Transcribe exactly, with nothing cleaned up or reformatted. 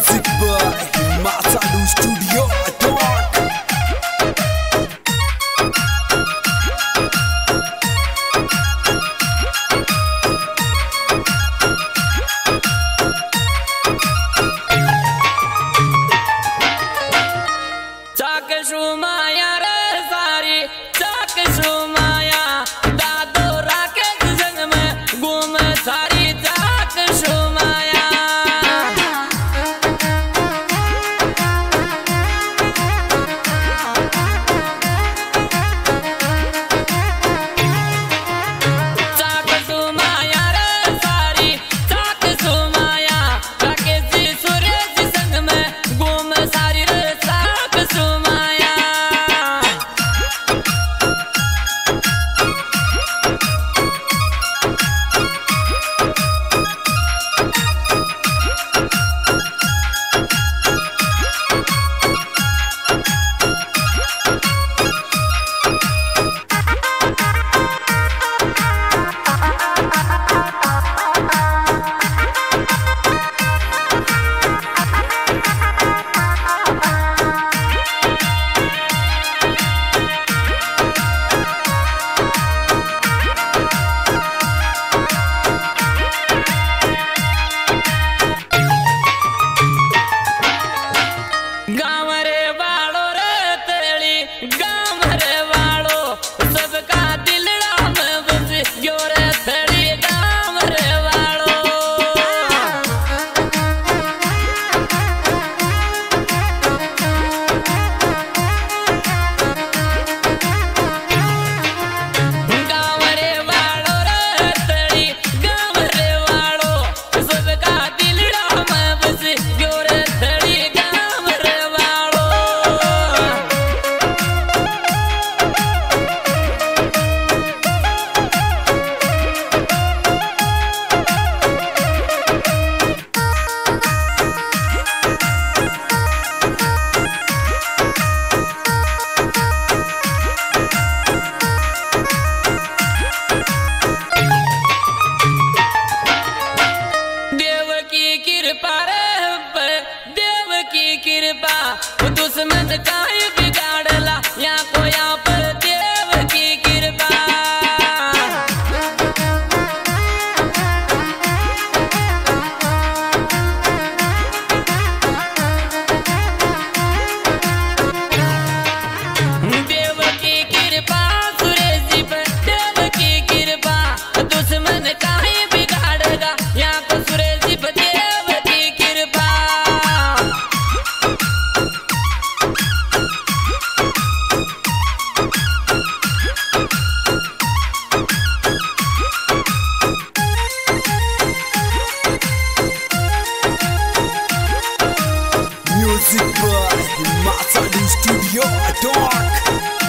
Music by Matsalu Studio Talk. Chak shumaya re sari, chak shumaya, dado raket jang mein gum sari chak shumaya. Chak shumaya re sari, chak shumaya, raket ji suraj jang mein gum sari re chak shumaya. गाँव रे वालो रे तेली गाँव रे वालो सबका दिलड़ा में बस गयो रे तेली गाँव रे वालो गाँव रे वालो रे तेली गाँव रे वालो सबका दिलड़ा में बस गयो रे तेली गाँव रे वालो देव की कृपा रे पे देव की कृपा दुश्मन काहे बिगाड़ला या को यहाँ पर देव की कृपा देव की कृपा सुरेश जी पर देव की कृपा दुश्मन काहे बिगाड़ेगा यहाँ को सुरेश जी पर देव की कृपा Music by Matsalu Studio Talk.